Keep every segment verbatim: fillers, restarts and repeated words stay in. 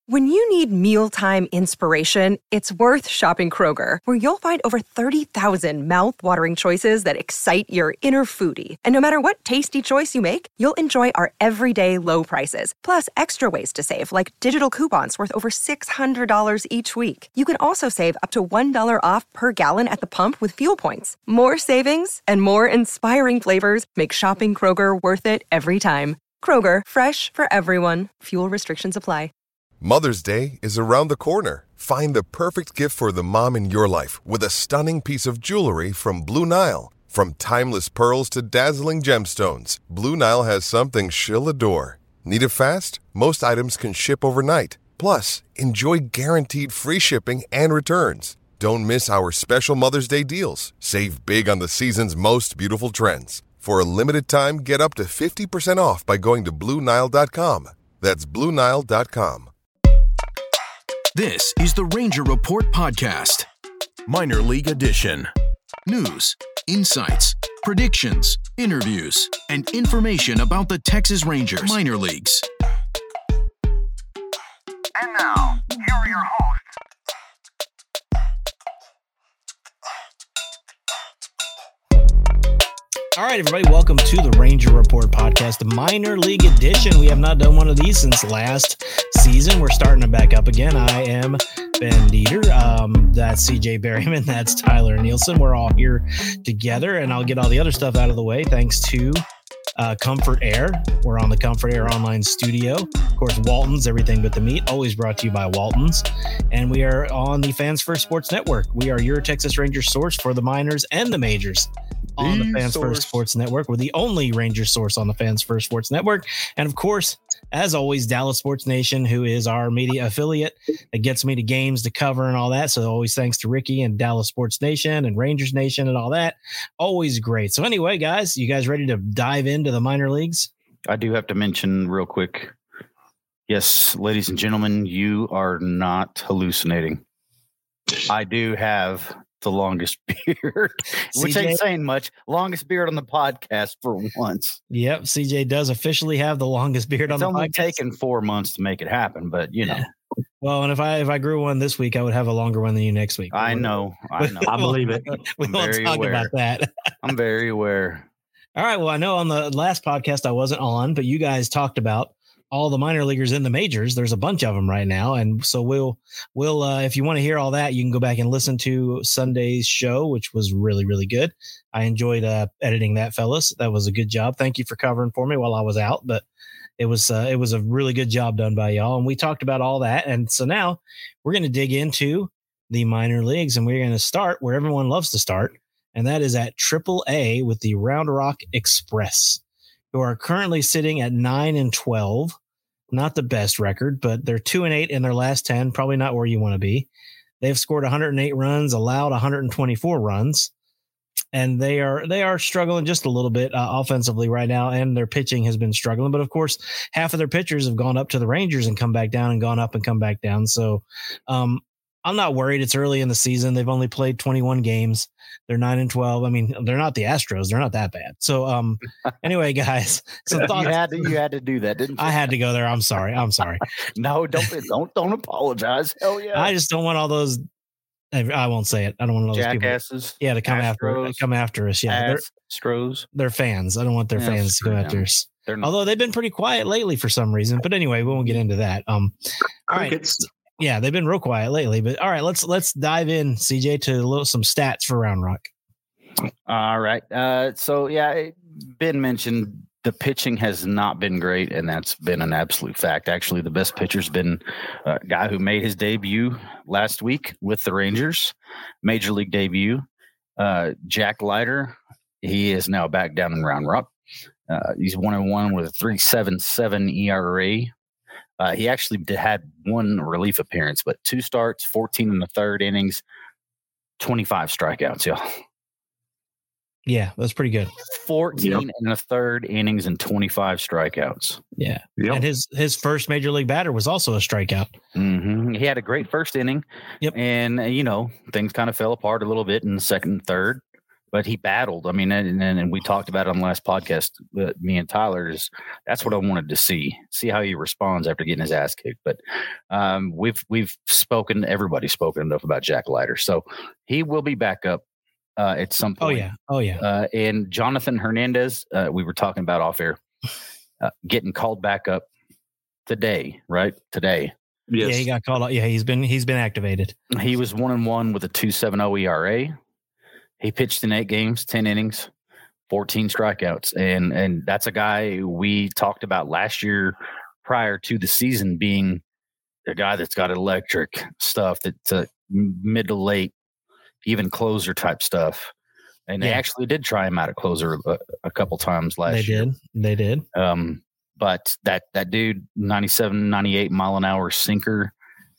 When you need mealtime inspiration, it's worth shopping Kroger, where you'll find over thirty thousand mouth-watering choices that excite your inner foodie. And no matter what tasty choice you make, you'll enjoy our everyday low prices, plus extra ways to save, like digital coupons worth over six hundred dollars each week. You can also save up to one dollar off per gallon at the pump with fuel points. More savings and more inspiring flavors make shopping Kroger worth it every time. Kroger, fresh for everyone. Fuel restrictions apply. Mother's Day is around the corner. Find the perfect gift for the mom in your life with a stunning piece of jewelry from Blue Nile. From timeless pearls to dazzling gemstones, Blue Nile has something she'll adore. Need it fast? Most items can ship overnight. Plus, enjoy guaranteed free shipping and returns. Don't miss our special Mother's Day deals. Save big on the season's most beautiful trends. For a limited time, get up to fifty percent off by going to Blue Nile dot com. That's Blue Nile dot com. This is the Ranger Report Podcast, Minor League Edition. News, insights, predictions, interviews, and information about the Texas Rangers minor leagues. And now, here are your hosts. All right, everybody, welcome to the Ranger Report Podcast, the Minor League Edition. We have not done one of these since last season. We're starting them back up again. I am Ben Dieter. Um, that's C J Berryman. That's Tyler Nielsen. We're all here together, and I'll get all the other stuff out of the way thanks to uh, Comfort Air. We're on the Comfort Air online studio. Of course, Walton's, everything but the meat, always brought to you by Walton's. And we are on the Fans First Sports Network. We are your Texas Rangers source for the minors and the majors. On the Fans First Sports Network. We're the only Rangers source on the Fans First Sports Network. And of course, as always, Dallas Sports Nation, who is our media affiliate that gets me to games to cover and all that. So always thanks to Ricky and Dallas Sports Nation and Rangers Nation and all that. Always great. So anyway, guys, you guys ready to dive into the minor leagues? I do have to mention real quick. Yes, ladies and gentlemen, you are not hallucinating. I do have the longest beard, which C J? ain't saying much. Longest beard on the podcast for once. Yep, C J does officially have the longest beard it's on the only podcast. taken four months to make it happen, but you know. Well, and if I if I grew one this week, I would have a longer one than you next week. I know, I know. I believe it. We I'm won't very talk aware. about that. I'm very aware. All right. Well, I know on the last podcast I wasn't on, but you guys talked about all the minor leaguers in the majors. There's a bunch of them right now. And so we'll, we'll, uh, if you want to hear all that, you can go back and listen to Sunday's show, which was really, really good. I enjoyed uh, editing that, fellas. That was a good job. Thank you for covering for me while I was out, but it was, uh, it was a really good job done by y'all. And we talked about all that. And so now we're going to dig into the minor leagues, and we're going to start where everyone loves to start. And that is at triple A with the Round Rock Express, who are currently sitting at nine and twelve. Not the best record, but they're two and eight in their last ten. Probably not where you want to be. They've scored one hundred eight runs, allowed one hundred twenty-four runs, and they are they are struggling just a little bit uh, offensively right now, and their pitching has been struggling. But of course, half of their pitchers have gone up to the Rangers and come back down, and gone up and come back down. So um, I'm not worried. It's early in the season. They've only played twenty-one games. They're nine and twelve. I mean, they're not the Astros. They're not that bad. So um, anyway, guys, some you thoughts. had to, you had to do that, didn't you? I had to go there. I'm sorry. I'm sorry. No, don't don't don't apologize. Hell yeah. I just don't want all those. I won't say it. I don't want all those jackasses. people. Yeah, to come after Astros, come after us. Yeah, they're, Astros. they're fans. I don't want their Yeah, fans to screw go after them. us. They're not. Although they've been pretty quiet lately for some reason. But anyway, we won't get into that. Um, all right. Crickets. Yeah, they've been real quiet lately. But all right, let's let's dive in, C J, to a little some stats for Round Rock. All right. Uh, so yeah, Ben mentioned the pitching has not been great, and that's been an absolute fact. Actually, the best pitcher's been a guy who made his debut last week with the Rangers, major league debut. Uh, Jack Leiter, he is now back down in Round Rock. Uh, he's one and one with a three point seven seven E R A. Uh, he actually did, had one relief appearance, but two starts, fourteen in the third innings, twenty-five strikeouts, y'all. Yeah, that's pretty good. fourteen Yep. in the third innings and twenty-five strikeouts. Yeah. Yep. And his his first major league batter was also a strikeout. Mm-hmm. He had a great first inning. Yep. And, uh, you know, things kind of fell apart a little bit in the second and third. but he battled. I mean, and, and, and we talked about it on the last podcast, uh, me and Tyler, is that's what I wanted to see, see how he responds after getting his ass kicked. But um, we've, we've spoken, everybody's spoken enough about Jack Leiter. So he will be back up uh, at some point. Oh yeah. Oh yeah. Uh, and Jonathan Hernandez, uh, we were talking about off air, uh, getting called back up today, right? Today. Yes. Yeah, he got called out. Yeah, he's been he's been activated. He was one and one with a two point seven oh E R A. He pitched in eight games, ten innings, fourteen strikeouts, and and that's a guy we talked about last year prior to the season being a guy that's got electric stuff, that's uh, mid to late, even closer type stuff. And yeah. They actually did try him out at closer a, a couple times last they year. They did. They did. Um, But that that dude, ninety-seven, ninety-eight mile an hour sinker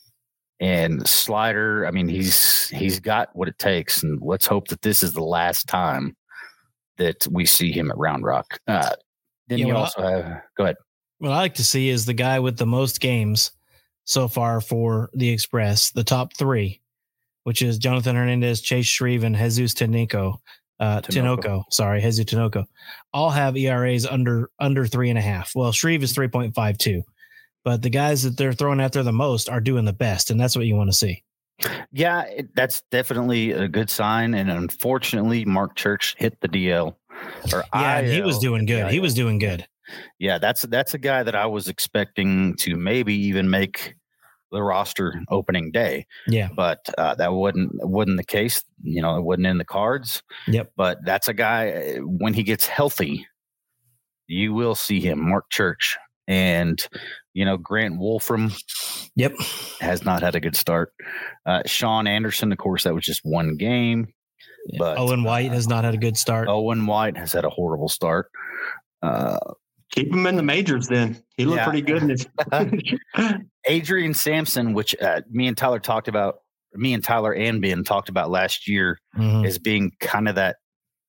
and slider. I mean, he's he's got what it takes, and let's hope that this is the last time that we see him at Round Rock. Uh, then yeah, you well, also have go ahead. What I like to see is the guy with the most games so far for the Express, the top three, which is Jonathan Hernandez, Chase Shreve, and Jesus Tinoco. Uh, Tinoco. Tinoco, sorry, Jesus Tinoco, all have E R As under under three and a half. Well, Shreve is three point five two, but the guys that they're throwing out there the most are doing the best, and that's what you want to see. Yeah, it, that's definitely a good sign. And unfortunately, Mark Church hit the D L. Or yeah, I L, he was doing good. He was doing good. Yeah, that's that's a guy that I was expecting to maybe even make the roster opening day. Yeah. But uh, that wasn't wasn't the case. You know, it wasn't in the cards. Yep. But that's a guy, when he gets healthy, you will see him, Mark Church. And, you know, Grant Wolfram. Yep. Has not had a good start. Uh, Sean Anderson, of course, that was just one game. Yeah. But Owen White uh, has not had a good start. Owen White has had a horrible start. Uh, Keep him in the majors then. He looked yeah. pretty good in his Adrian Sampson, which uh, me and Tyler talked about, me and Tyler and Ben talked about last year mm-hmm. as being kind of that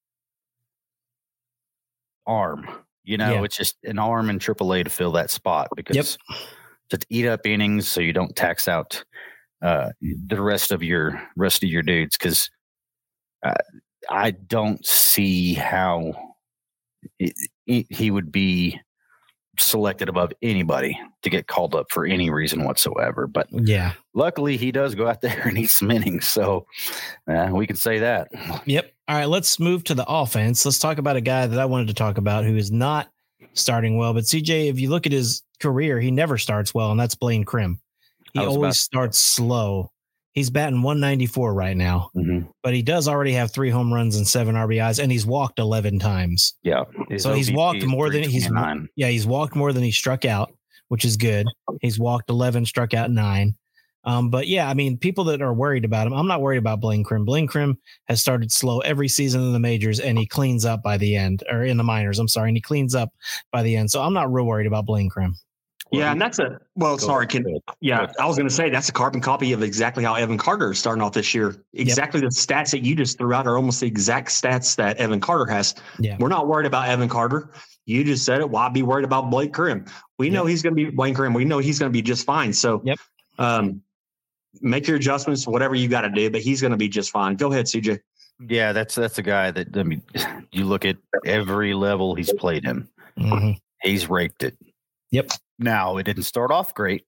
arm. You know, yeah. It's just an arm in triple A to fill that spot because yep. to eat up innings so you don't tax out uh, the rest of your rest of your dudes. Because uh, I don't see how it, it, he would be selected above anybody to get called up for any reason whatsoever. But yeah, luckily he does go out there and eat some innings. So uh, we can say that. Yep. All right, let's move to the offense. Let's talk about a guy that I wanted to talk about who is not starting well. But C J, if you look at his career, he never starts well, and that's Blaine Crim. He always about- starts slow. He's batting one ninety-four right now, mm-hmm. but he does already have three home runs and seven R B Is, and he's walked eleven times. Yeah. So he's walked more than he's yeah, he's walked more than he struck out, which is good. He's walked eleven, struck out nine. Um, but yeah, I mean, people that are worried about him, I'm not worried about Blaine Crim. Blaine Crim has started slow every season in the majors, and he cleans up by the end, or in the minors, I'm sorry, and he cleans up by the end. So I'm not real worried about Blaine Crim. Yeah, and that's a well. Sorry, can yeah. I was going to say that's a carbon copy of exactly how Evan Carter is starting off this year. Exactly yep. The stats that you just threw out are almost the exact stats that Evan Carter has. Yeah, we're not worried about Evan Carter. You just said it. Why be worried about Blake Crim? We yep. know he's going to be Blaine Crim. We know he's going to be just fine. So, yep. um, make your adjustments, whatever you got to do, but he's going to be just fine. Go ahead, C J. Yeah, that's that's a guy that I mean, you look at every level he's played in. Mm-hmm. He's raked it. Yep. Now, it didn't start off great.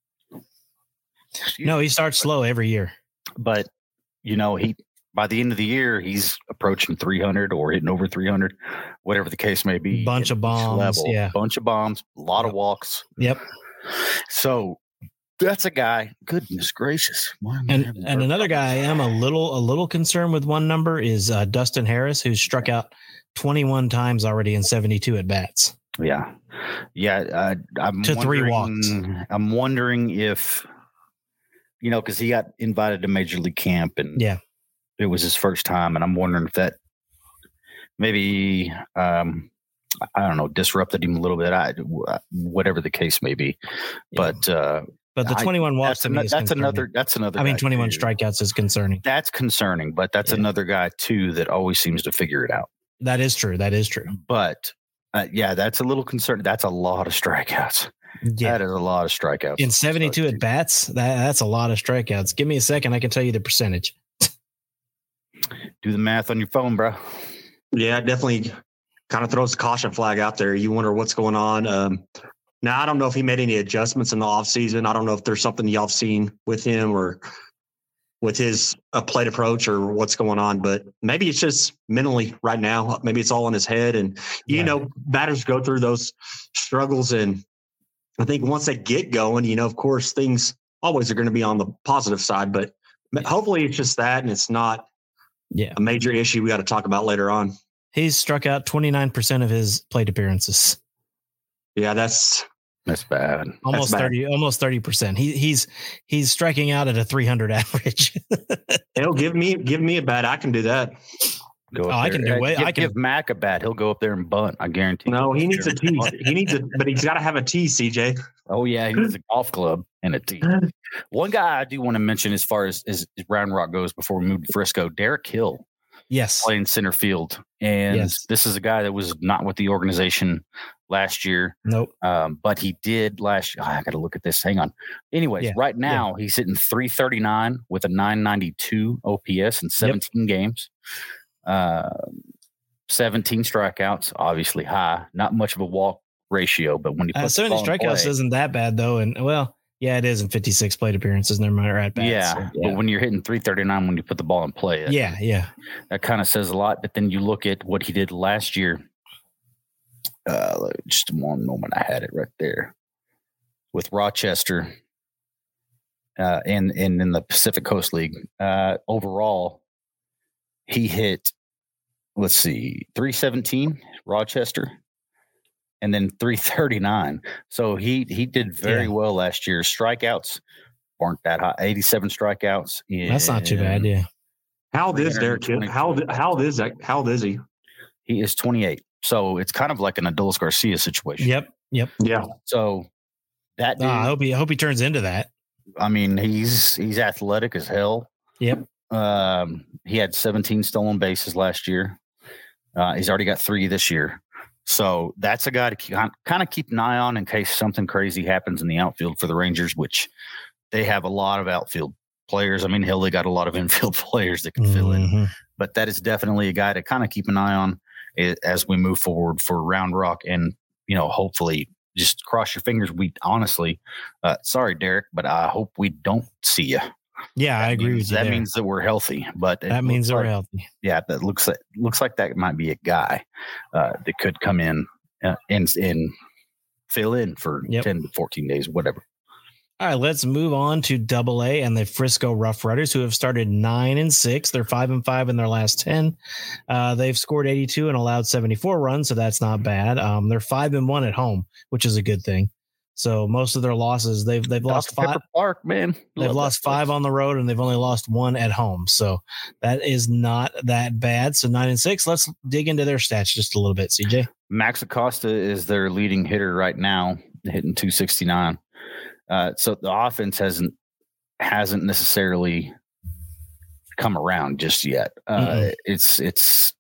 No, he starts slow every year. But, you know, he by the end of the year, he's approaching three hundred or hitting over three hundred, whatever the case may be. Bunch of bombs. Level. Yeah. Bunch of bombs, a lot yep. of walks. Yep. So that's a guy. Goodness gracious. And and another guy I am a little a little concerned with one number is uh, Dustin Harris, who's struck out twenty-one times already in seventy-two at bats. Yeah. Yeah. Uh, I'm to three walks. I'm wondering if, you know, because he got invited to Major League Camp and yeah, it was his first time. And I'm wondering if that maybe, um, I don't know, disrupted him a little bit. I, whatever the case may be. Yeah. But, uh, but the twenty-one I, walks that's, an, that's another, that's another, I mean, twenty-one too. Strikeouts is concerning. That's concerning, but that's yeah. another guy too that always seems to figure it out. That is true. That is true. But, Uh, yeah, that's a little concerning. That's a lot of strikeouts. Yeah. That is a lot of strikeouts. In seventy-two at bats, that, that's a lot of strikeouts. Give me a second. I can tell you the percentage. do the math on your phone, bro. Yeah, definitely kind of throws a caution flag out there. You wonder what's going on. Um, now, I don't know if he made any adjustments in the offseason. I don't know if there's something y'all have seen with him or with his uh, plate approach or what's going on, but maybe it's just mentally right now. Maybe it's all in his head. And, you right. know, batters go through those struggles. And I think once they get going, you know, of course, things always are going to be on the positive side, but yeah. hopefully it's just that and it's not yeah. a major issue we got to talk about later on. He's struck out twenty-nine percent of his plate appearances. Yeah, that's that's bad. Almost that's thirty, bad. almost thirty percent. He he's he's striking out at a three hundred average. He'll give me give me a bat. I can do that. Go oh, I can do it. Give, I can give Mac a bat. He'll go up there and bunt. I guarantee. No, he needs a tee. He needs a, but he's got to have a tee. C J. Oh yeah, he needs a golf club and a tee. One guy I do want to mention as far as as Round Rock goes before we move to Frisco, Derek Hill. Yes, playing center field, and yes. this is a guy that was not with the organization last year. Nope. Um, but he did last year. Oh, I got to look at this. Hang on. Anyways, yeah. right now yeah. he's hitting three thirty-nine with a nine ninety-two O P S in seventeen yep. games. Uh, seventeen strikeouts, obviously high. Not much of a walk ratio, but when you put uh, seventy strikeouts play, isn't that bad though. And well, yeah, it is in fifty-six plate appearances. Never mind, at bats. Yeah, so, yeah, but when you're hitting three thirty-nine when you put the ball in play, it, yeah, yeah, that kind of says a lot. But then you look at what he did last year. Uh, just one moment, I had it right there with Rochester, uh, and and in the Pacific Coast League. Uh, overall, he hit, let's see, three seventeen Rochester. And then three thirty-nine. So he he did very yeah. well last year. Strikeouts weren't that high. eighty-seven strikeouts. In, That's not too bad, yeah. How old is Derek? How old, how old is that? How old is he? He is twenty-eight. So it's kind of like an Adolis Garcia situation. Yep. Yep. Yeah. So that dude, uh, I hope he I hope he turns into that. I mean, he's he's athletic as hell. Yep. Um, he had seventeen stolen bases last year. Uh, he's already got three this year. So that's a guy to keep, kind of keep an eye on in case something crazy happens in the outfield for the Rangers, which they have a lot of outfield players. I mean, hell, they got a lot of infield players that can mm-hmm. fill in. But that is definitely a guy to kind of keep an eye on as we move forward for Round Rock. And, you know, hopefully just cross your fingers. We honestly, uh, sorry, Derek, but I hope we don't see you. Yeah, that I agree means, with you. That there. means that we're healthy, but that means like, we're healthy. Yeah, that looks like looks like that might be a guy uh, that could come in uh, and and fill in for yep. ten to fourteen days, whatever. All right, let's move on to Double A and the Frisco Rough Riders, who have started nine and six. They're five and five in their last ten. Uh, they've scored eighty-two and allowed seventy-four runs, so that's not bad. Um, they're five and one at home, which is a good thing. So most of their losses, they've they've lost five. Pepper Park, man. They've Love lost five place. on the road, and they've only lost one at home. So that is not that bad. So nine and six. Let's dig into their stats just a little bit, C J. Max Acosta is their leading hitter right now, hitting two sixty-nine. Uh, so the offense hasn't hasn't necessarily come around just yet. Uh, mm-hmm. It's it's.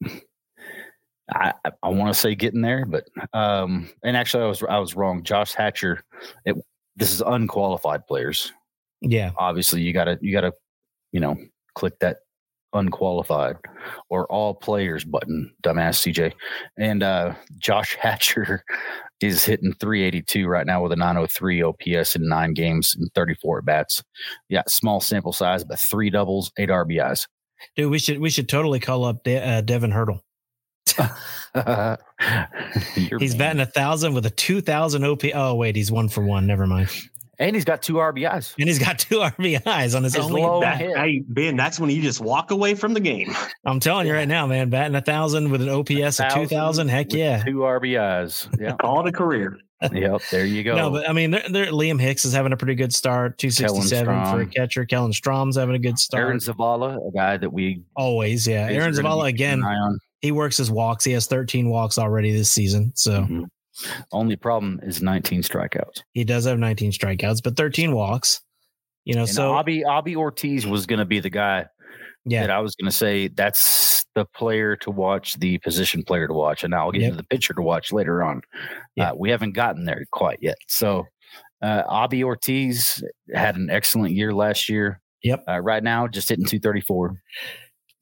I, I want to say getting there, but um, and actually I was I was wrong. Josh Hatcher, it, this is unqualified players. Yeah, obviously you gotta you gotta you know click that unqualified or all players button, dumbass C J. And uh, Josh Hatcher is hitting three eighty-two right now with a nine oh three O P S in nine games and thirty-four at bats. Yeah, small sample size, but three doubles, eight R B Is. Dude, we should we should totally call up De- uh, Devin Hurdle. He's mean. batting a thousand with a two thousand O P. Oh wait, he's one for one. Never mind. And he's got two R B Is. And he's got two R B Is on his, his only. That, hey Ben, that's when you just walk away from the game. I'm telling you right now, man. Batting a thousand with an O P S of two thousand. Heck yeah. Two R B Is. Yeah. Call it a career. Yep. There you go. No, but I mean, they're, they're, Liam Hicks is having a pretty good start. two sixty-seven for a catcher. Kellen Strom's having a good start. Aaron Zavala, a guy that we always, yeah. Aaron Zavala again. He works his walks. He has thirteen walks already this season. So mm-hmm. only problem is nineteen strikeouts. He does have nineteen strikeouts, but thirteen walks. You know, and so Abby Abby Ortiz was going to be the guy yeah. that I was going to say that's the player to watch, the position player to watch, and I'll get yep. into the pitcher to watch later on. Yep. Uh, we haven't gotten there quite yet. So uh, Abby Ortiz had an excellent year last year. Yep. Uh, right now, just hitting two thirty-four.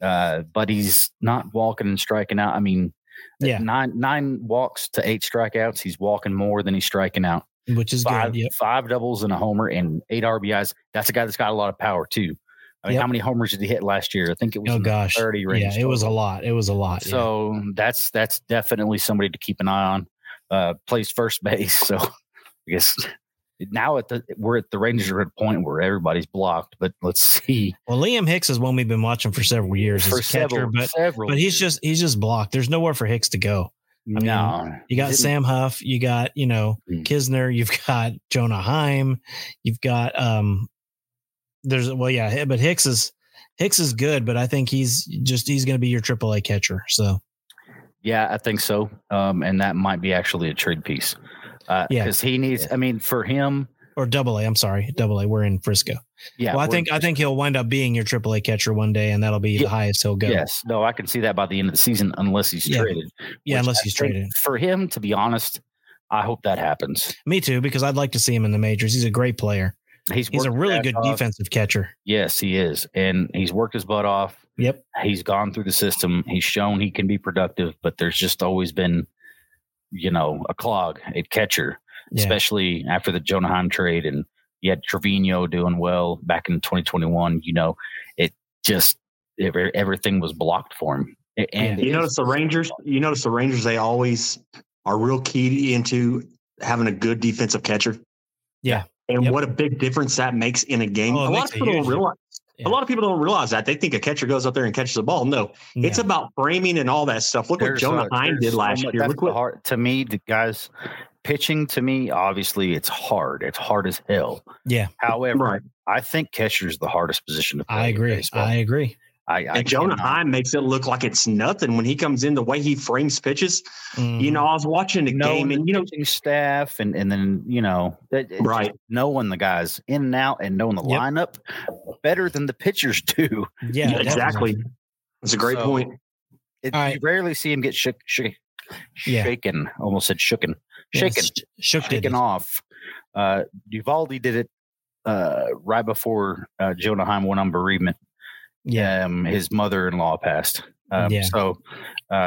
uh, but he's not walking and striking out. I mean, yeah, nine nine walks to eight strikeouts. He's walking more than he's striking out, which is five, good. Yep. Five doubles and a homer and eight R B Is. That's a guy that's got a lot of power too. I mean, yep. how many homers did he hit last year? I think it was oh in gosh, thirty range. Yeah, it total. was a lot. It was a lot. So yeah. that's that's definitely somebody to keep an eye on. Uh, plays first base, so I guess now at the we're at the Rangers are at a point where everybody's blocked. But let's see. Well, Liam Hicks is one we've been watching for several years for as a catcher, several, but several but he's years. just he's just blocked. There's nowhere for Hicks to go. I mean, no, you got Sam Huff, you got, you know, Mm. Kisner, you've got Jonah Heim, you've got, um, there's, well, yeah, but Hicks is, Hicks is good, but I think he's just, he's going to be your triple A catcher. So, yeah, I think so. Um, and that might be actually a trade piece. Uh, Yeah. because he needs, I mean, for him, or double A, I'm sorry, double A, we're in Frisco. yeah. Well, I we're- think, I think he'll wind up being your triple A catcher one day, and that'll be the Yeah. highest he'll go. Yes, no, I can see that by the end of the season, unless he's Yeah. traded. Yeah, which unless I he's think traded. For him, to be honest, I hope that happens. Me too, because I'd like to see him in the majors. He's a great player. He's He's a worked really his good ass off. defensive catcher. Yes, he is, and he's worked his butt off. Yep. He's gone through the system. He's shown he can be productive, but there's just always been, you know, a clog at catcher, Yeah. especially after the Jonah Heim trade, and you had Trevino doing well back in twenty twenty-one. You know, it just every, everything was blocked for him. And You it notice is- the Rangers. You notice the Rangers. They always are real key into having a good defensive catcher. Yeah. And Yep. what a big difference that makes in a game. Oh, it a lot makes of a people don't huge realize. Yeah. A lot of people don't realize that. They think a catcher goes up there and catches the ball. No, it's Yeah. about framing and all that stuff. Look what There's, Jonah uh, Heim there's did so last much- year. that's Look the what hard, to me, the guys pitching to me, obviously it's hard. It's hard as hell. Yeah. However, Right. I think catcher is the hardest position to play. I in agree. baseball. I agree. I, I and Jonah cannot- Heim makes it look like it's nothing when he comes in. The way he frames pitches. You Mhm. know, I was watching the knowing game, the and you know, pitching staff, and and then you know, it, it's Right. just knowing the guys in and out and knowing the Yep. lineup better than the pitchers do. Yeah, yeah, exactly. That's a great So, point. It, All right. You rarely see him get shook, shook, Yeah. shaken. Almost said shooken, Yeah, shaken, sh- shook did shaken it. off. Uh, Uvalde did it uh, right before uh, Jonah Heim went on bereavement. Yeah. Um, his mother-in-law passed. Um, Yeah. So, uh,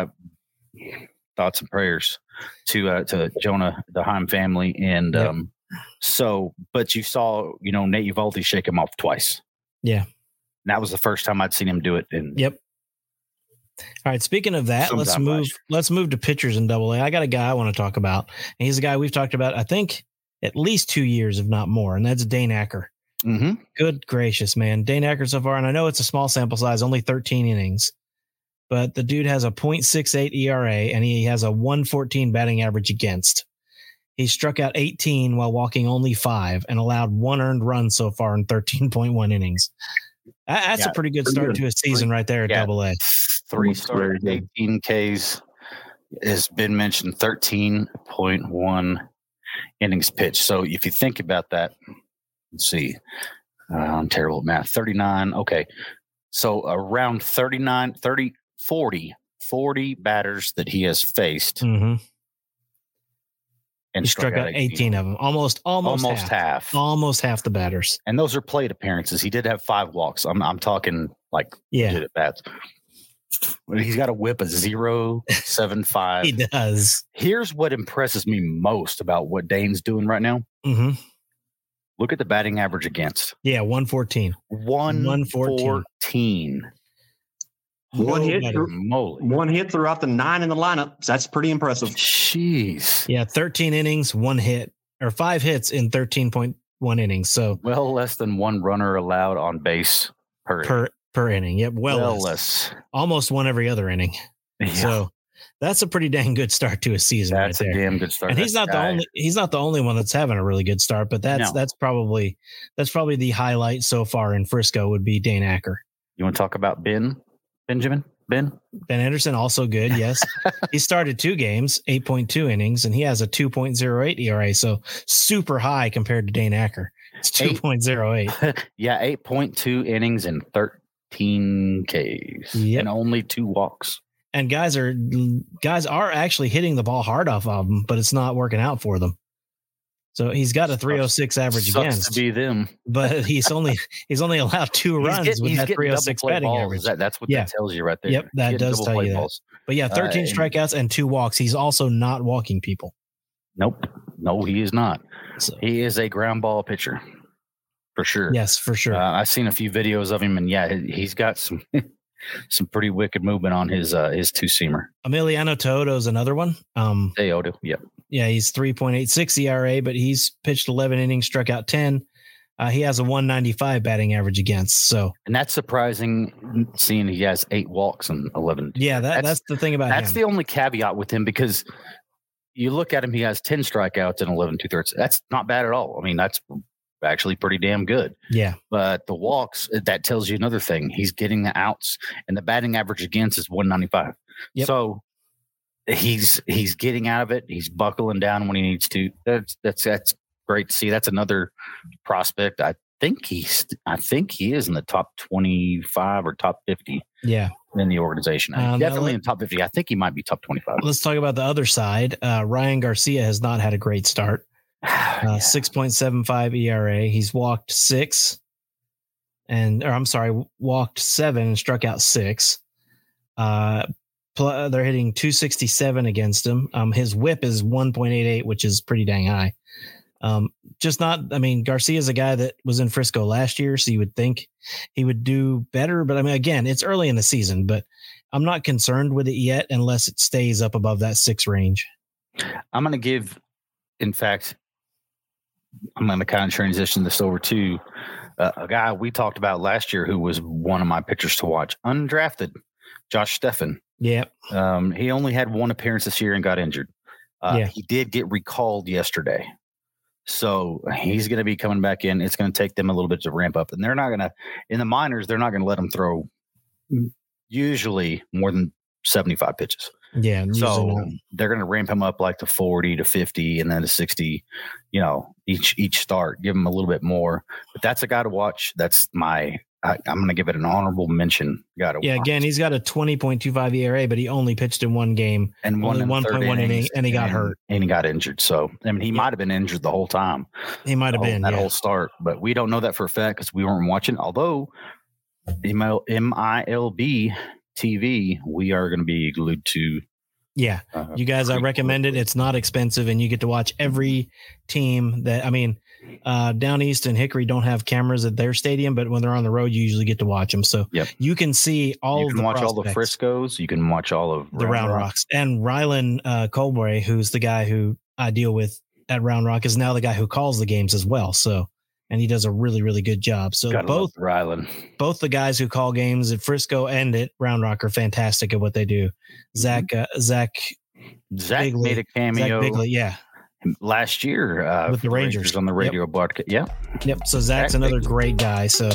thoughts and prayers to uh, to Jonah, the Heim family, and Yep. um, so. But you saw, you know, Nate Uvalde shake him off twice. Yeah. And that was the first time I'd seen him do it. And Yep. All right. Speaking of that, let's Sometime move. last year. Let's move to pitchers in Double A. I got a guy I want to talk about, and he's a guy we've talked about. I think at least two years, if not more, and that's Dane Acker. hmm Good gracious, man, Dane Acker so far, and I know it's a small sample size, only thirteen innings, but the dude has a point six eight E R A and he has a one fourteen batting average against. He struck out eighteen while walking only five and allowed one earned run so far in thirteen point one innings. That- That's Yeah, a pretty good pretty start good. to a season right there at Yeah. Double A. three Looks very started, good. eighteen Ks, has been mentioned, thirteen point one innings pitched. So if you think about that, let's see, uh, I'm terrible at math. thirty-nine. Okay. So around thirty-nine, thirty, forty, forty batters that he has faced Mm-hmm. and He struck out eighteen of them, almost, almost, Almost half, half. almost half the batters. And those are plate appearances. He did have five walks. I'm I'm talking like Yeah, legit at bats. He's got a whip of zero seven five. he does. Here's what impresses me most about what Dane's doing right now. Mm-hmm. Look at the batting average against. Yeah, one fourteen. one fourteen. One hit, better. through, Moly. one hit throughout the nine in the lineup. So that's pretty impressive. Jeez. Yeah, thirteen innings, one hit, or five hits in thirteen point one innings. So Well less than one runner allowed on base per, per per inning. Yep, well, well less. less. Almost one every other inning. Yeah, So that's a pretty dang good start to a season that's right a there. damn good start. And he's That's not the guy. only he's not the only one that's having a really good start, but that's No. that's probably that's probably the highlight so far in Frisco would be Dane Acker. You want to talk about Ben? Benjamin? Ben? Ben Anderson also good, yes. He started two games, eight point two innings, and he has a two point oh eight E R A, so super high compared to Dane Acker. It's two point oh eight. Yeah, eight point two innings and thirteen Ks Yep. and only two walks. And guys are guys are actually hitting the ball hard off of them, but it's not working out for them. So he's got a three oh six average Sucks against. to be them, but he's only he's only allowed two he's runs getting, with he's that three oh six batting balls. average. That, that's what Yeah. that tells you right there. Yep, that He's does double tell play you that. balls. But yeah, thirteen Uh, strikeouts and two walks. He's also not walking people. Nope. No, he is not. So, He is a ground ball pitcher for sure. yes, for sure. Uh, I've seen a few videos of him, and yeah, he- he's got some some pretty wicked movement on his uh, his two seamer. Emiliano Teodo is another one. Um, Teodo, yep. yeah, he's three point eight six E R A, but he's pitched eleven innings, struck out ten. Uh, he has a one ninety-five batting average against. So And that's surprising, seeing he has eight walks and eleven. yeah, that, that's, That's- the thing about That's him. the only caveat with him, because you look at him, he has ten strikeouts and eleven two thirds. That's not bad at all. I mean, that's actually pretty damn good. yeah, But the walks, that tells you another thing. He's getting the outs, and the batting average against is one ninety-five. Yep. So he's he's getting out of it. He's buckling down when he needs to. That's that's that's great to see. That's another prospect. I think he's I think he is in the top twenty-five or top fifty yeah. in the organization. Um, Definitely now in top fifty. I think he might be top twenty-five. Let's talk about the other side. Uh, Ryan Garcia has not had a great start. Uh, six point seven five E R A. He's walked six and, or I'm sorry, walked seven and struck out six. Uh, pl- they're hitting two sixty-seven against him. Um, his whip is one point eight eight, which is pretty dang high. Um, just not, I mean, Garcia's a guy that was in Frisco last year, so you would think he would do better. But I mean, again, it's early in the season, but I'm not concerned with it yet unless it stays up above that six range. I'm going to give, in fact, I'm going to kind of transition this over to uh, a guy we talked about last year who was one of my pitchers to watch, undrafted, Josh Steffen. Yeah. Um, he only had one appearance this year and got injured. Uh, Yeah. He did get recalled yesterday. So he's going to be coming back in. It's going to take them a little bit to ramp up. And they're not going to, in the minors, they're not going to let him throw usually more than seventy-five pitches. Yeah. usually So not. they're going to ramp him up like to forty to fifty and then to sixty, you know, each each start, give him a little bit more. But that's a guy to watch. That's my, I, I'm going to give it an honorable mention. Guy to Yeah, watch. again, he's got a twenty point two five E R A, but he only pitched in one game. and only in the third one point one inning, innings, and he got hurt. And he got injured. So, I mean, he Yeah. might have been injured the whole time. He might have whole- been. that yeah. whole start, but we don't know that for a fact because we weren't watching. Although M I L B T V, we are going to be glued to. Yeah. Uh, You guys, I pretty recommend it. quickly. It's not expensive, and you get to watch every team that, I mean, uh, Down East and Hickory don't have cameras at their stadium, but when they're on the road, you usually get to watch them. So Yep. you can see all You of can the watch all the prospects, Friscos. You can watch all of the Round Rocks. And Rylan uh, Colbray, who's the guy who I deal with at Round Rock, is now the guy who calls the games as well. So, and he does a really, really good job. So Gotta both love Ryland. both the guys who call games at Frisco and at Round Rock are fantastic at what they do. Zach, uh, Zach, Zach Bigley. made a Zach cameo Bigley, yeah, last year uh, With the for Rangers. on the Yep. radio broadcast. Yeah, yep. So Zach's Zach another Bigley. great guy. So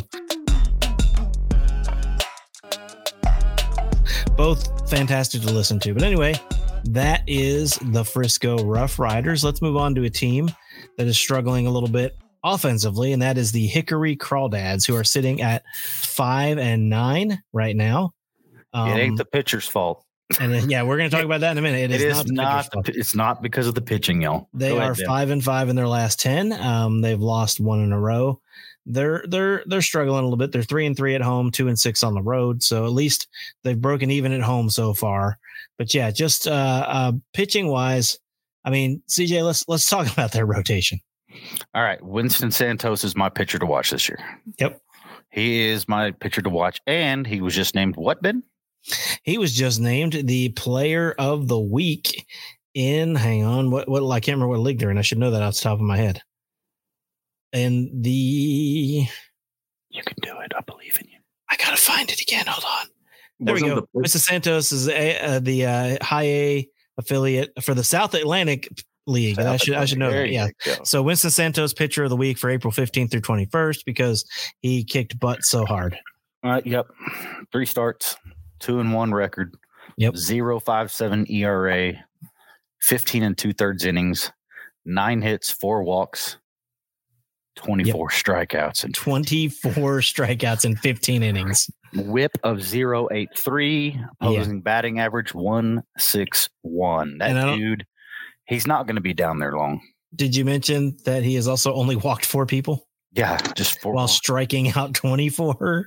both fantastic to listen to. But anyway, that is the Frisco Rough Riders. Let's move on to a team that is struggling a little bit offensively, and that is the Hickory Crawdads, who are sitting at five and nine right now. Um, it ain't the pitcher's fault. and then, yeah, we're going to talk about that in a minute. It is, is the not. pitcher's fault. the, it's not because of the pitching, y'all. They Go are ahead, Ben. five and five in their last ten. Um, they've lost one in a row. They're they're they're struggling a little bit. They're three and three at home, two and six on the road. So at least they've broken even at home so far. But yeah, just uh, uh, pitching wise, I mean, C J, let's let's talk about their rotation. All right, Winston Santos is my pitcher to watch this year. Yep, He is my pitcher to watch, and he was just named what, Ben? he was just named the Player of the Week in. Hang on, what what I can't remember what league they're in. I should know that off the top of my head. And the You can do it. I believe in you. I gotta find it again. Hold on. There Wasn't we go. the- Mister Santos is a, uh, the uh, high A affiliate for the South Atlantic League. I should I should know There that. you Yeah. go. So Winston Santos, pitcher of the week for April fifteenth through twenty-first, because he kicked butt so hard. All right. Yep. Three starts, two and one record. Yep. Zero five seven E R A, fifteen and two thirds innings, nine hits, four walks, twenty-four strikeouts, and twenty-four strikeouts in fifteen innings. whip of zero eight three, opposing batting average one six one. That And I don't- dude, he's not going to be down there long. Did you mention that he has also only walked four people? Yeah, just four while more. striking out twenty-four.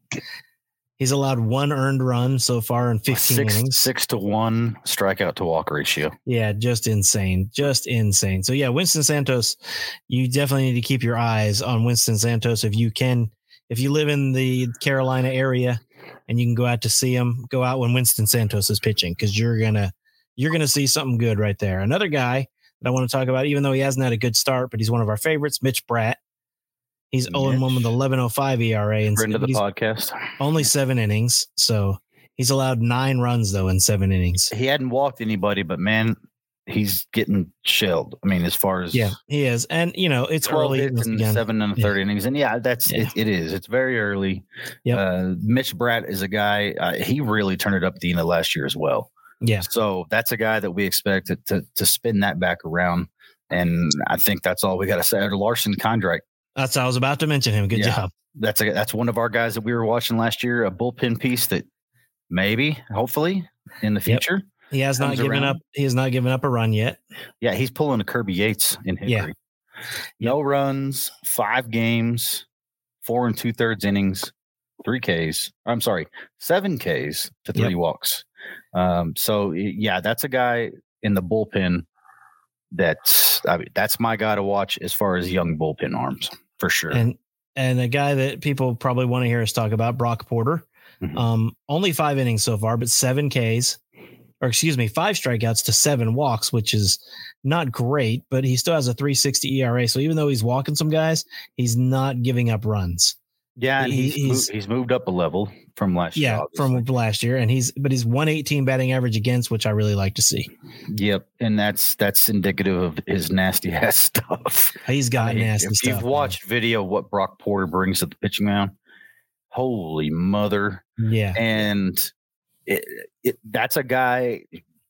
He's allowed one earned run so far in fifteen six, innings. Six to one strikeout to walk ratio. Yeah, just insane. Just insane. So yeah, Winston Santos, you definitely need to keep your eyes on Winston Santos if you can. If you live in the Carolina area and you can go out to see him, go out when Winston Santos is pitching, because you're gonna you're gonna see something good right there. Another guy that I want to talk about, even though he hasn't had a good start, but he's one of our favorites, Mitch Bratt. He's oh and one with eleven oh five E R A. And friend of the podcast. Only seven innings. So he's allowed nine runs, though, in seven innings. He hadn't walked anybody, but, man, he's getting shelled. I mean, as far as. Yeah, he is. And, you know, it's early. In seven and a third yeah. innings. And, yeah, that's yeah. It, it is. It's very early. Yep. Uh, Mitch Bratt is a guy. Uh, he really turned it up at the end of last year as well. Yeah. So that's a guy that we expect to, to, to spin that back around. And I think that's all we got to say. Larson Kondrack. That's I was about to mention him. Good yeah, job. That's a that's one of our guys that we were watching last year, a bullpen piece that maybe, hopefully, in the future. Yep. He has not given around. up. He has not given up a run yet. Yeah, he's pulling a Kirby Yates in Hickory. Yeah. No yep. runs, five games, four and two thirds innings, three Ks. I'm sorry, seven Ks to three yep. walks. Um, so yeah, that's a guy in the bullpen. That's I mean, that's my guy to watch as far as young bullpen arms for sure. And and a guy that people probably want to hear us talk about, Brock Porter. Mm-hmm. Um, only five innings so far, but seven Ks, or excuse me, five strikeouts to seven walks, which is not great, but he still has a three sixty E R A. So even though he's walking some guys, he's not giving up runs. Yeah, and he's he's moved, he's moved up a level from last yeah, year. Yeah, from last year, and he's but he's one eighteen batting average against, which I really like to see. Yep, and that's that's indicative of his nasty ass stuff. He's got I mean, nasty if stuff. If you've watched man. video of what Brock Porter brings to the pitching mound, holy mother! Yeah, and it, it, that's a guy.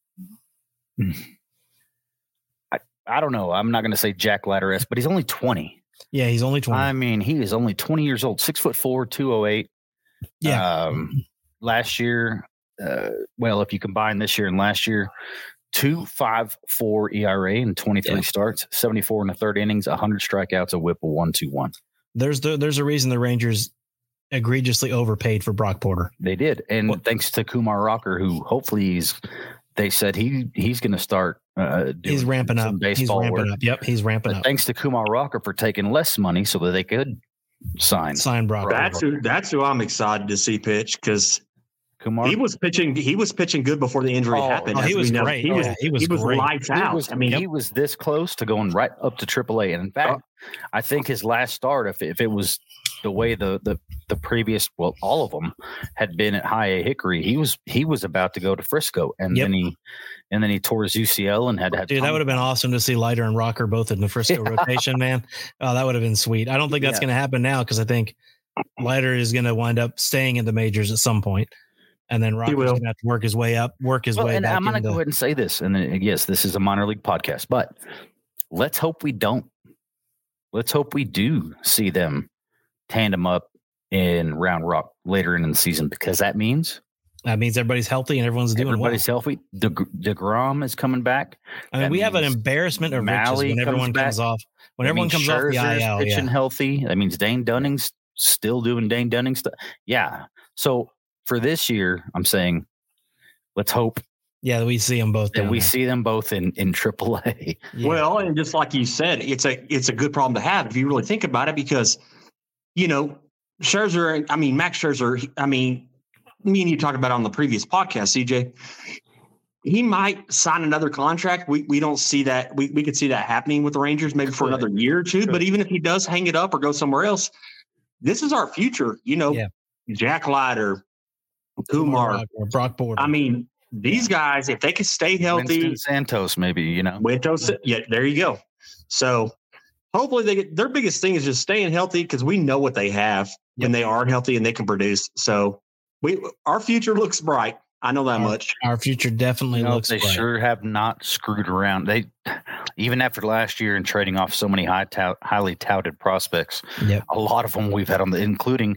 I I don't know. I'm not going to say Jack Leiter-esque, but he's only twenty. Yeah, he's only twenty. I mean, he is only twenty years old, six foot four, two oh eight. Yeah. Um, last year, uh, well, if you combine this year and last year, two five four E R A and twenty-three yeah. starts, seventy-four in the third innings, one hundred strikeouts, a whip of one two one. There's the, there's a reason the Rangers egregiously overpaid for Brock Porter. They did, and what? thanks to Kumar Rocker, who hopefully he's. They said he he's going to start. Uh, he's ramping up. He's ramping work. up. Yep, he's ramping but up. Thanks to Kumar Rocker for taking less money so that they could sign sign Brock. That's who. That's who I'm excited to see pitch because Kumar. He was pitching. He was pitching good before the injury oh, happened. Oh, he was great. He oh, was. Yeah, he was. He was great. lights out. Was, I mean, he was this close to going right up to triple A. And in fact, oh. I think his last start, if if it was the way the the the previous, well, all of them had been at High A Hickory, he was he was about to go to Frisco, and yep. then he and then he tore his U C L and had had. Dude, that would have been awesome to see Leiter and Rocker both in the Frisco yeah. rotation, man. Oh, that would have been sweet. I don't think that's yeah. going to happen now because I think Leiter is going to wind up staying in the majors at some point. And then Rocker's going to have to work his way up, work his well, way and back. I'm going to go ahead and say this. And then, yes, this is a minor league podcast, but let's hope we don't. Let's hope we do see them tandem up in Round Rock later in the season, because that means that means everybody's healthy and everyone's doing everybody's well. healthy. De- DeGrom is coming back. I mean, that we have an embarrassment of riches when everyone comes, comes off. When that everyone comes Scherzer's off the I L, pitching yeah. healthy. That means Dane Dunning's still doing Dane Dunning stuff. Yeah. So for this year, I'm saying, let's hope. Yeah, we see them both. That we there. see them both in in triple A. Yeah. Well, and just like you said, it's a it's a good problem to have if you really think about it, because you know Scherzer. I mean, Max Scherzer. I mean, me and you talked about it on the previous podcast, C J. He might sign another contract. We we don't see that. We we could see that happening with the Rangers maybe for another year or two. But even if he does hang it up or go somewhere else, this is our future. You know, yeah. Jack Leiter, Kumar, or Brock Porter. I mean, these guys, if they can stay healthy, Winston Santos, maybe, you know, Wintos, yeah, there you go. So hopefully they get, their biggest thing is just staying healthy, because we know what they have yep. when they are healthy and they can produce. So we, our future looks bright. I know that our, much. Our future definitely you know, looks they bright. sure have not screwed around. They, even after last year and trading off so many high tout, highly touted prospects, yep. a lot of them we've had on the, including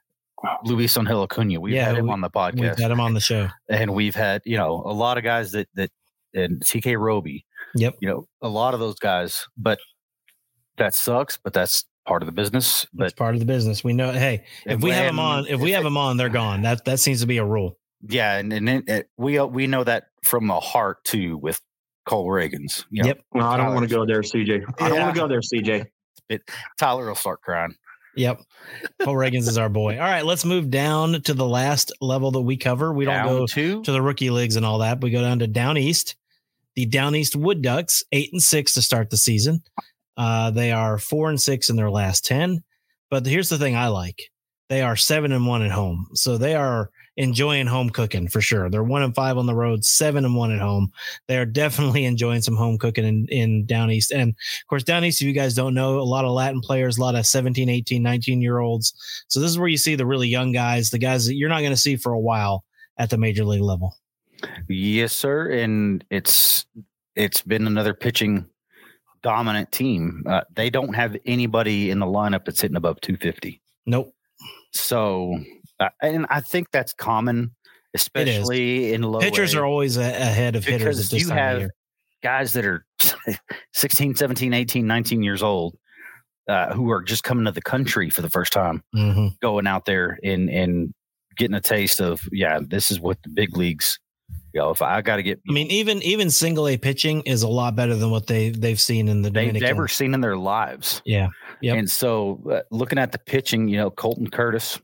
Luis Angel Acuna. We've yeah, had him we, on the podcast. We've had him on the show. And we've had, you know, a lot of guys that, that, and T K Roby, Yep. You know, a lot of those guys, but that sucks, but that's part of the business. But It's part of the business. We know, hey, if we have them on, if we have them on, they're gone. That that seems to be a rule. Yeah, and, and it, it, we we know that from the heart too with Cole Reagans. You know, Yep. No, I don't want to go there, C J. I don't Yeah. want to go there, C J. It, Tyler will start crying. Yep. Paul Reagans is our boy. All right, let's move down to the last level that we cover. We don't Down go to to the rookie leagues and all that. We go down to Down East. The Down East Wood Ducks, eight and six to start the season. Uh, they are four and six in their last ten. But here's the thing I like. They are seven and one at home. So they are enjoying home cooking for sure. They're one and five on the road, seven and one at home. They are definitely enjoying some home cooking in, in Down East. And of course, Down East, if you guys don't know, a lot of Latin players, a lot of seventeen, eighteen, nineteen year olds. So this is where you see the really young guys, the guys that you're not going to see for a while at the major league level. Yes, sir. And it's it's been another pitching dominant team. Uh, they don't have anybody in the lineup that's hitting above two fifty. Nope. So, uh, and I think that's common, especially in low Pitchers A, are always a- ahead of hitters at because this you time of have year. guys that are sixteen, seventeen, eighteen, nineteen years old uh, who are just coming to the country for the first time, Mm-hmm. going out there and, and getting a taste of, yeah, this is what the big leagues, you know, if I got to get, I mean, even even single A pitching is a lot better than what they they've seen in the they've Dominican. never seen in their lives. Yeah. Yep. And so uh, looking at the pitching, you know, Colton Curtis,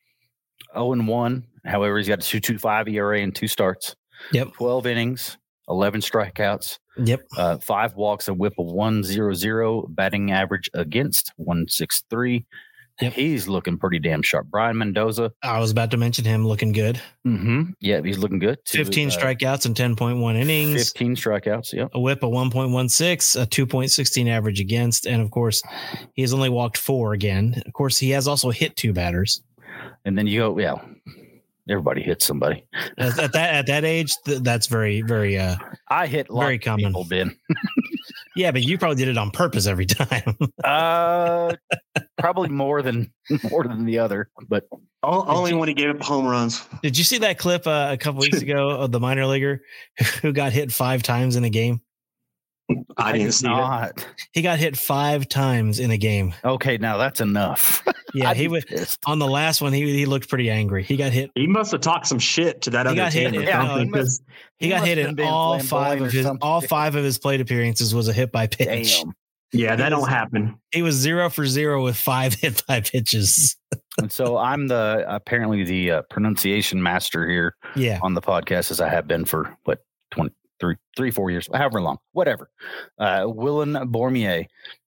oh and one. However, he's got a two point two five E R A and two starts. Yep. twelve innings, eleven strikeouts, Yep. uh, five walks, a whip of one point oh oh, batting average against one sixty-three. Yep. He's looking pretty damn sharp. Brian Mendoza. I was about to mention him looking good. Mm-hmm. Yeah, he's looking good. Too. fifteen Uh, strikeouts and ten point one innings. fifteen strikeouts. Yep. A whip of one point one six, a two point one six average against. And of course, he has only walked four again. Of course, he has also hit two batters. And then you go, yeah, everybody hits somebody. At, at that at that age, th- that's very, very uh I hit a lot Very of common. people, Ben. yeah, but you probably did it on purpose every time. Uh, probably more than more than the other, but O- Only when he gave up home runs. Did you see that clip uh, a couple weeks ago of the minor leaguer who got hit five times in a game? I didn't see it. not. He got hit five times in a game. Okay, now that's enough. Yeah, I'd he be was pissed. on the last one. He he looked pretty angry. He got hit. He must have talked some shit to that He other got hit team. in- or yeah, something, he must- 'cause- He got must hit have in been all flamboyant five or of his something. all five of his plate appearances was a hit by pitch. Damn. yeah, that He don't was- happen. He was zero for zero with five hit by pitches. And so I'm the apparently the uh, pronunciation master here Yeah. on the podcast, as I have been for what twenty-three, three, four years, however long, whatever. Uh, Willen Bormier.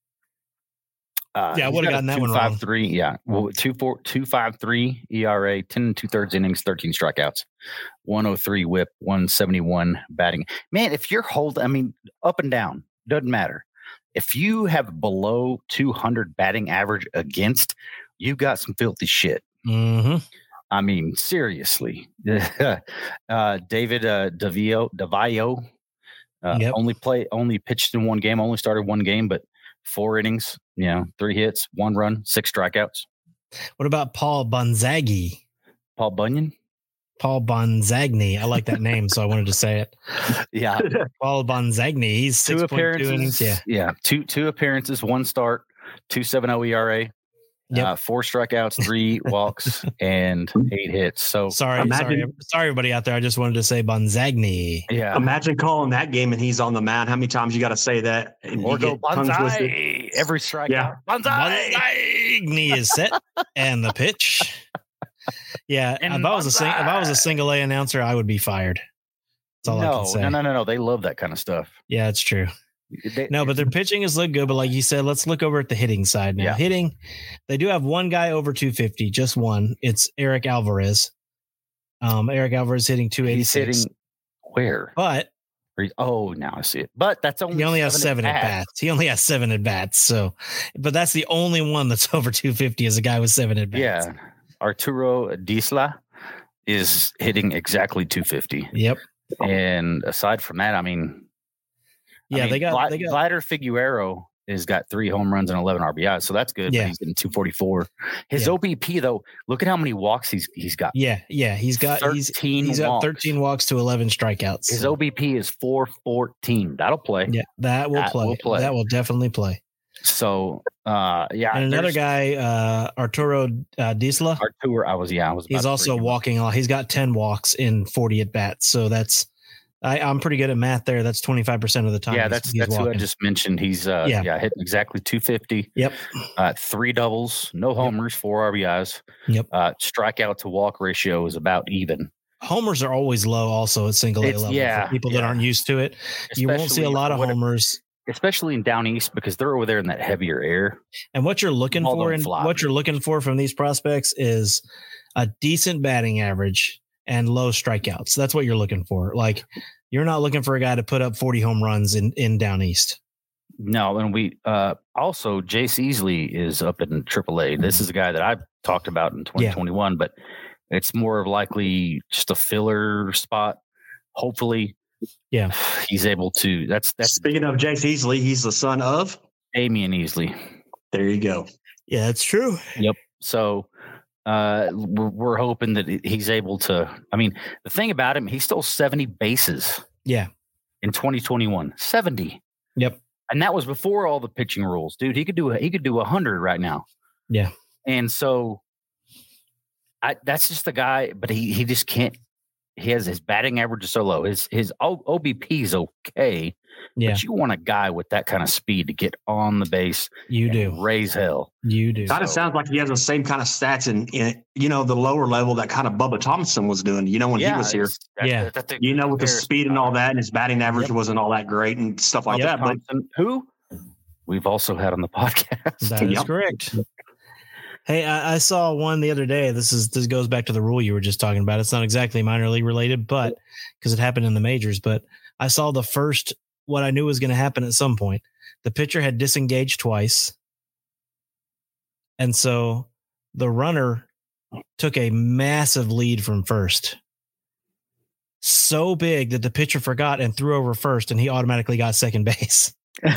Uh, Yeah, I he's would've got a gotten that two one five wrong. three, yeah, well, two four two five three E R A, ten and two thirds innings, thirteen strikeouts, one oh three whip, one seventy-one batting. Man, if you're holding, I mean, up and down doesn't matter. If you have below two hundred batting average against, you got some filthy shit. Mm-hmm. I mean, seriously. uh, David uh, Davio, Davio uh, Yep. only play, only pitched in one game, only started one game, but four innings, you know, three hits, one run, six strikeouts. What about Paul Bonzaghi? Paul Bunyan. Paul Bonzagni. I like that name, so I wanted to say it. Yeah, Paul Bonzagni. He's two six point two appearances. innings. Yeah. yeah, two two appearances, one start, two seven oh E R A. Yep. Uh, four strikeouts, three walks, and eight hits. So Sorry, Imagine- sorry, sorry, everybody out there. I just wanted to say Bonzagni. yeah, Imagine calling that game and he's on the mound. How many times you got to say that? And or you go get tongue twisted? Bonsai. Every strikeout, Yeah. Bonsai. Bonzagni is set and the pitch. Yeah, And if I was a sing- if I was a Bonsai. single A announcer, I would be fired. That's all I No, can say. no, no, no, no. They love that kind of stuff. Yeah, it's true. They- No, but their pitching has looked good. But like you said, let's look over at the hitting side now. Yeah. Hitting, they do have one guy over two fifty, just one. It's Eric Alvarez. Um, Eric Alvarez hitting two he's eighty-six. hitting where? But Or he's- Oh, now I see it. But that's only he only has seven at bats. bats. He only has seven at bats. So, but that's the only one that's over two fifty is a guy with seven at bats. Yeah, Arturo Disla is hitting exactly two fifty. Yep. And aside from that, I mean, Yeah, I mean, they got Vla- they got Vladimir Figueroa has got three home runs and eleven R B Is, so that's good. Yeah. But he's getting two forty-four. His Yeah. O B P though, look at how many walks he's he's got. Yeah, yeah, he's got he's thirteen he's got walks. thirteen walks to eleven strikeouts. His so- O B P is four fourteen. That'll play. Yeah, that will That play. will play. That will definitely play. So, uh, yeah. And another there's- guy, uh, Arturo uh, Disla, Artur, I was yeah, I was. about he's to also bring him up. walking off. He's got ten walks in forty at bats. So that's I, I'm pretty good at math there. That's twenty-five percent of the time. Yeah, he's- that's he's that's who I walking. just mentioned. He's uh, Yeah. yeah, hitting exactly two fifty. Yep. Uh, three doubles, no homers, four R B Is. Yep. Uh, strikeout to walk ratio is about even. Homers are always low also at single A It's- level. yeah, For people that yeah. aren't used to it. You won't see a Especially lot of what- homers. especially in down east because they're over there in that heavier air. And what you're looking Ball for don't and fly. what you're looking for from these prospects is a decent batting average and low strikeouts. That's what you're looking for. Like you're not looking for a guy to put up forty home runs in, in down east. No, and we uh, also Jace Easley is up in triple A. This is a guy that I talked about in twenty twenty-one, but it's more of likely just a filler spot. Hopefully, Yeah. he's able to. That's that's Speaking of Jace Easley, he's the son of. Damian Easley. There you go. Yeah, that's true. So uh, we're, we're hoping that he's able to. I mean, the thing about him, he stole seventy bases Yeah. in twenty twenty-one. seventy. Yep. And that was before all the pitching rules, dude. He could do a, he could do a hundred right now. Yeah. And so, I that's just the guy. But he he just can't. He has his batting average is so low. His his O- OBP is okay. Yeah. But you want a guy with that kind of speed to get on the base. You and do. raise hell. You do. Kind of So- sounds like he has the same kind of stats in, in you know, the lower level that kind of Bubba Thompson was doing, you know, when he was here. it's- that- Yeah. that- that's a You know, with the comparison. speed and all that, and his batting average Yep. wasn't all that great and stuff like Bubba that. But Thompson, who we've also had on the podcast. That is Yep. correct. Hey, I, I saw one the other day. This is this goes back to the rule you were just talking about. It's not exactly minor league related, but because it happened in the majors. But I saw the first what I knew was going to happen at some point. The pitcher had disengaged twice, and so the runner took a massive lead from first. So big that the pitcher forgot and threw over first, and he automatically got second base.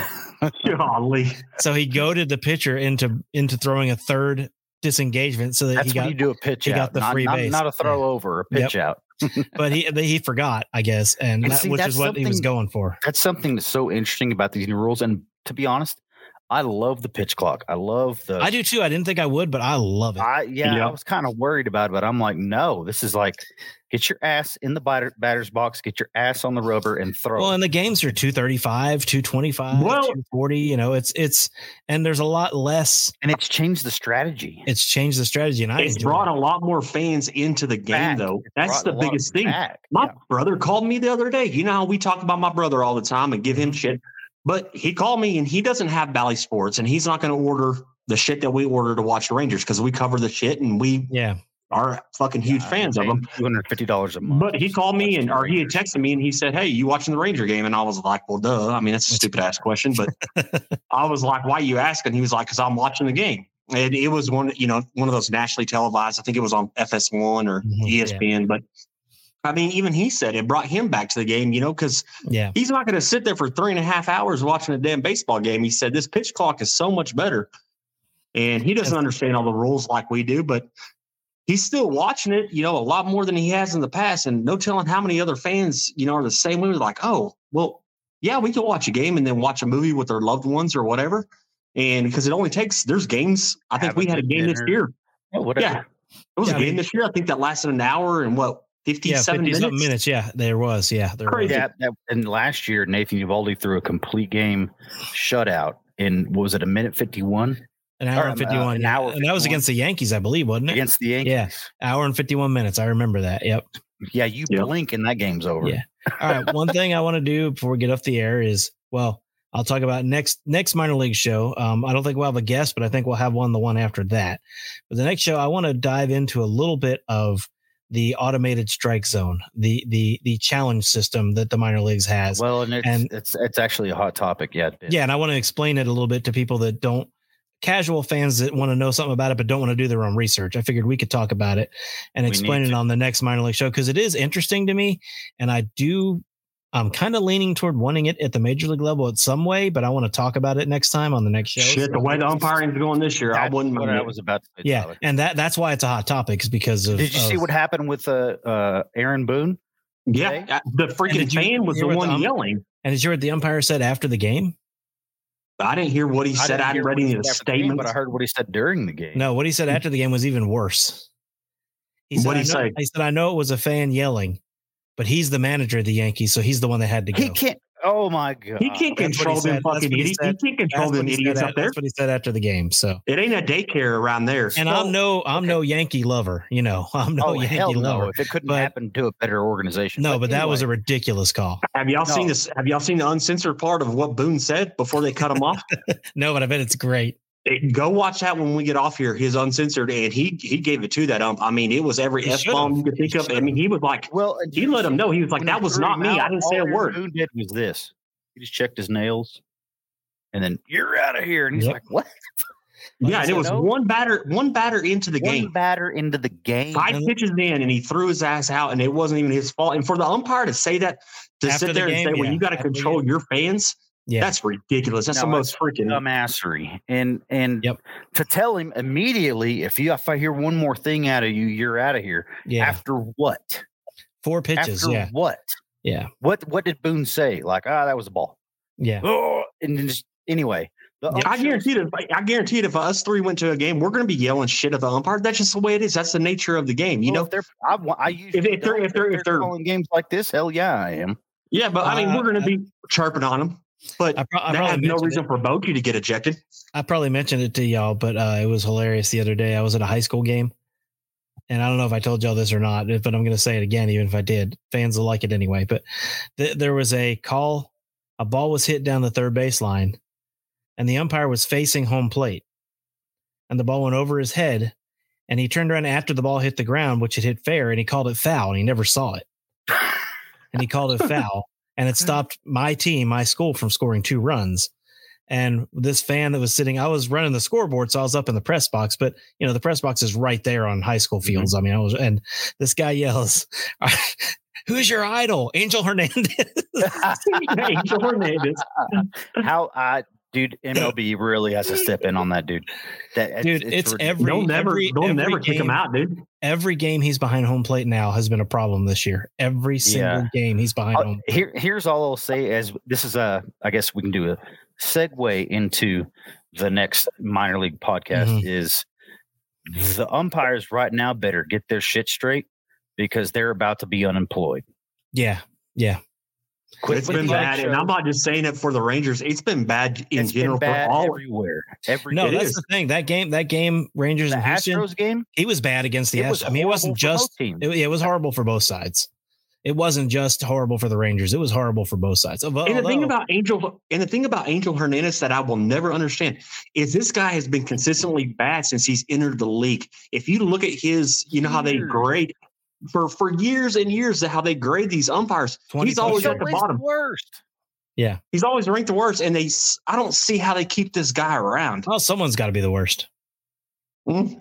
golly, So he goaded the pitcher into into throwing a third disengagement so that That's he got when you do a pitch he out, got the not, free not, base. not a throw over, a pitch out. but he but he forgot, I guess, and, And that, see, which that's is what he was something- going for. That's something that's so interesting about these new rules. And to be honest, I love the pitch clock. I love the. I do too. I didn't think I would, but I love it. I yeah, Yeah. I was kind of worried about it, but I'm like, no, this is like, get your ass in the batter, batter's box, get your ass on the rubber, and throw. Well, and the games are two thirty-five, two twenty-five, Well- two forty. You know, it's it's and there's a lot less. and it's changed the strategy. It's changed the strategy, and I it's enjoy brought it. a lot more fans into the game, Back. though. It That's brought the a lot biggest thing. back. My Yeah. brother called me the other day. You know how we talk about my brother all the time and give him shit. But he called me and he doesn't have Bally Sports and he's not going to order the shit that we order to watch the Rangers because we cover the shit and we Yeah, are fucking huge Yeah, fans of paying them. two hundred fifty dollars a month. But he called me and or he had Rangers. texted me and he said, "Hey, you watching the Ranger game?" And I was like, "Well, duh. I mean, that's a stupid ass question." But I was like, "Why are you asking?" He was like, "Because I'm watching the game." And it was one, you know, one of those nationally televised. I think it was on F S one or Mhm, E S P N. But I mean, even he said it brought him back to the game, you know, because yeah, he's not going to sit there for three and a half hours watching a damn baseball game. He said this pitch clock is so much better. And he doesn't understand all the rules like we do, but he's still watching it, you know, a lot more than he has in the past. And no telling how many other fans, you know, are the same way. Like, oh, well, yeah, we can watch a game and then watch a movie with their loved ones or whatever. And because it only takes, there's games. I think Have we a had a good game this dinner. year. Oh, whatever. Yeah. It was Yeah, a I game mean- this year. I think that lasted an hour and what, yeah, fifty-seven fifty minutes? something minutes. Yeah, there was. Yeah, there Crazy. was. Yeah, that, and last year Nathan Uvalde threw a complete game shutout in what was it a minute fifty one An hour Or, and um, fifty-one. an yeah. hour and that was fifty-one. against the Yankees, I believe, wasn't it? against the Yankees. Yeah. Hour and fifty-one minutes. I remember that. Yep. Yeah, you Yep. blink and that game's over. Yeah. All right. One thing I want to do before we get off the air is, well, I'll talk about next next minor league show. Um, I don't think we'll have a guest, but I think we'll have one the one after that. But the next show, I want to dive into a little bit of the automated strike zone, the the the challenge system that the minor leagues has. Well, and it's And- it's it's actually a hot topic. Yeah. it- Yeah, and I want to explain it a little bit to people that don't, casual fans that want to know something about it but don't want to do their own research. I figured we could talk about it and We explain need it to. on the next minor league show because it is interesting to me, and I do I'm kind of leaning toward wanting it at the major league level at some way, but I want to talk about it next time on the next show. Shit, the way the umpiring is going this year, That's I wouldn't what mind I it. was about to say. Yeah, Tyler. and that that's why it's a hot topic, is because of. Did you see of- what happened with uh, uh, Aaron Boone? Yeah, today? uh, the freaking did you fan was hear the what one the um- yelling. And did you hear what the umpire said after the game? I didn't hear what he said. didn't I hear hadn't read what he any of the said after the game, statements. but I heard what he said during the game. No, what he said after the game was even worse. He said, What'd he I know, say? He said, I know it was a fan yelling, but he's the manager of the Yankees, so he's the one that had to go. He can't. Oh my god! He can't That's what control he them said. That's fucking what he idiots. He said. can't control That's them what, he said, idiots up at- there. that's what he said after the game. So, It ain't a daycare around there. and I'm no, I'm no Yankee lover. You know, I'm no oh Yankee hell no! lover. If it couldn't But- happen to a better organization, No, but that was a anyway. ridiculous call. Have y'all No. seen this? Have y'all seen the uncensored part of what Boone said before they cut him off? No, but I bet it's great. It- go watch that when we get off here. His uncensored, and he he gave it to that ump. I mean, it was every He f bomb you could think He of. I mean, he was like, well. and he let him know. He was like, when that he was threw not him me. out, I didn't say a all Aaron word. Boone did was this. He just checked his nails, and then you're out of here. And he's Yep. like, "What? Yeah, and it was No. one batter, one batter into the One game. batter into the game." Five And- pitches in, and he threw his ass out, and it wasn't even his fault. And for the umpire to say that, to After sit the there game, and say, "Well, yeah. you got to After the control game. your fans," Yeah, that's ridiculous. That's No, the most freaking. dumbassery. And and Yep. to tell him immediately, if you if I hear one more thing out of you, you're out of here. yeah. After what? Four pitches. After Yeah, what? yeah, What what did Boone say? Like, ah, that was a ball. yeah. Oh, and then just anyway. The Yep. I umpires- guarantee that. I guarantee it. If us three went to a game, we're going to be yelling shit at the umpire. That's just the way it is. That's the nature of the game. You well, know. if they're I, wa- I usually if they're- don't, if they're- if they're- calling games like this, hell yeah, I am. Yeah, but I mean, Uh, we're going to be chirping on them. But I, pro- I that probably has no mentioned reason it. for Bochy to get ejected. I probably mentioned it to y'all, but uh, it was hilarious the other day. I was at a high school game, and I don't know if I told y'all this or not, but I'm going to say it again, even if I did. Fans will like it anyway. But th- there was a call. A ball was hit down the third baseline, and the umpire was facing home plate, and the ball went over his head, and he turned around after the ball hit the ground, which it hit fair, and he called it foul, and he never saw it, and he called it foul. And it stopped my team, my school, from scoring two runs. And this fan that was sitting, I was running the scoreboard, so I was up in the press box. But you know, the press box is right there on high school fields. I mean, I was, and this guy yells, "Who's your idol, Angel Hernandez?" Angel Hernandez. How I dude, M L B really has to step in on that dude. That Dude, it's ridiculous. every- They'll never, every- they'll every never kick him game- out, dude. Every game he's behind home plate now has been a problem this year. Every single Yeah. game he's behind Uh, home. here, here's all I'll say as this is a, I guess we can do a segue into the next minor league podcast Mhm. is the umpires right now better get their shit straight because they're about to be unemployed. Yeah, yeah. Quit It's with been the bad, and show. I'm not just saying it for the Rangers. It's been bad in It's general been bad for all. everywhere. Every No, It that's is. the thing. That game, that game, Rangers the and Houston, Astros game. he was bad against the It was Astros. I mean, it wasn't horrible for just both teams. It, it was horrible for both sides. It wasn't just horrible for the Rangers. It was horrible for both sides. Although, And the thing about Angel, and the thing about Angel Hernandez that I will never understand is this guy has been consistently bad since he's entered the league. If you look at his, you know how they Years. grade for for years and years, how they grade these umpires. twenty He's always He's at the always bottom. worst. He's always ranked the worst, and they. s- I don't see how they keep this guy around. well, someone's got to be the worst. Hmm?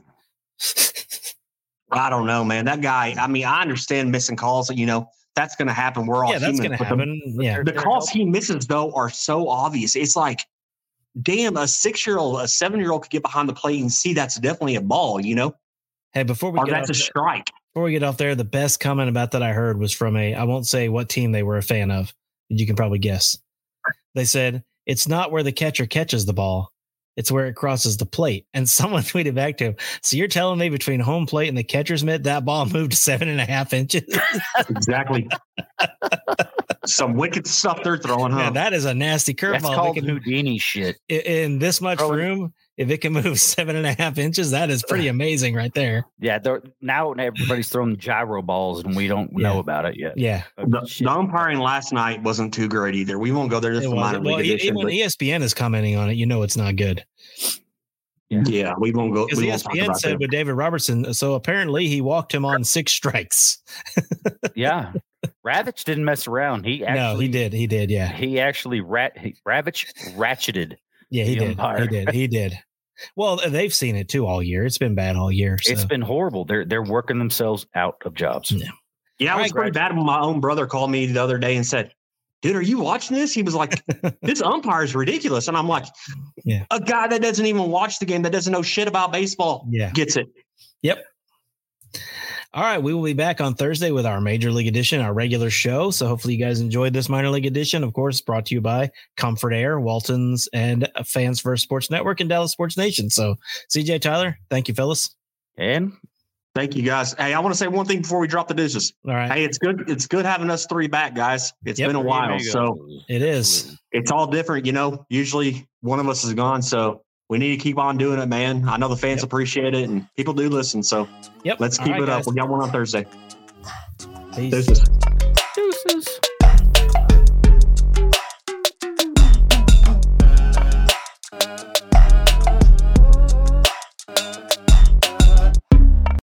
I don't know, man. That guy. I mean, I understand missing calls. You know, that's going to happen. We're all Yeah, that's human. going to but the- happen. Yeah, The calls he misses, though, are so obvious. It's like, damn, a six-year-old, a seven-year-old could get behind the plate and see that's definitely a ball, you know, hey, before we or get that's off, a strike. before we get off there, the best comment about that I heard was from a. I won't say what team they were a fan of. You can probably guess. They said it's not where the catcher catches the ball. It's where it crosses the plate. And someone tweeted back to him. So you're telling me between home plate and the catcher's mitt, that ball moved seven and a half inches? Exactly. Some wicked stuff they're throwing, huh? Man, that is a nasty That's curveball. called If it can- Houdini shit. in- in this much Throwing- room, if it can move seven and a half inches, that is pretty amazing right there. Yeah, they're- now everybody's throwing gyro balls and we don't know Yeah. about it yet. Yeah. the, Shit. the umpiring last night wasn't too great either. We won't go there. This It is minor was. league Well, e- edition. when but E S P N is commenting on it, you know it's not good. yeah, we won't go. Because We won't talk E S P N about said that. with David Robertson, so apparently he walked him on six strikes. Yeah. Ravitch didn't mess around. He actually no, he did. He did. Yeah. He actually rat he, Ravitch ratcheted. Yeah, he the did. umpire. He did. He did. Well, they've seen it too all year. It's been bad all year. So. It's been horrible. They're they're working themselves out of jobs. Yeah. Yeah, it All was right, pretty bad when my own brother called me the other day and said, dude, are you watching this? He was like, this umpire is ridiculous. And I'm like, yeah, a guy that doesn't even watch the game, that doesn't know shit about baseball, yeah. gets it. Yep. All right, we will be back on Thursday with our Major League Edition, our regular show. So hopefully you guys enjoyed this Minor League Edition. Of course, brought to you by Comfort Air, Waltons, and Fans First Sports Network and Dallas Sports Nation. So C J, Tyler, thank you, fellas. And thank you, guys. Hey, I want to say one thing before we drop the deuces. All right. Hey, it's good. It's good having us three back, guys. It's Yep. been a while, so It is. it's all different. You know, usually one of us is gone, so we need to keep on doing it, man. I know the fans Yep. appreciate it, and people do listen. So Yep. let's All keep right, it guys. up. We got one on Thursday. Peace. Deuces. deuces.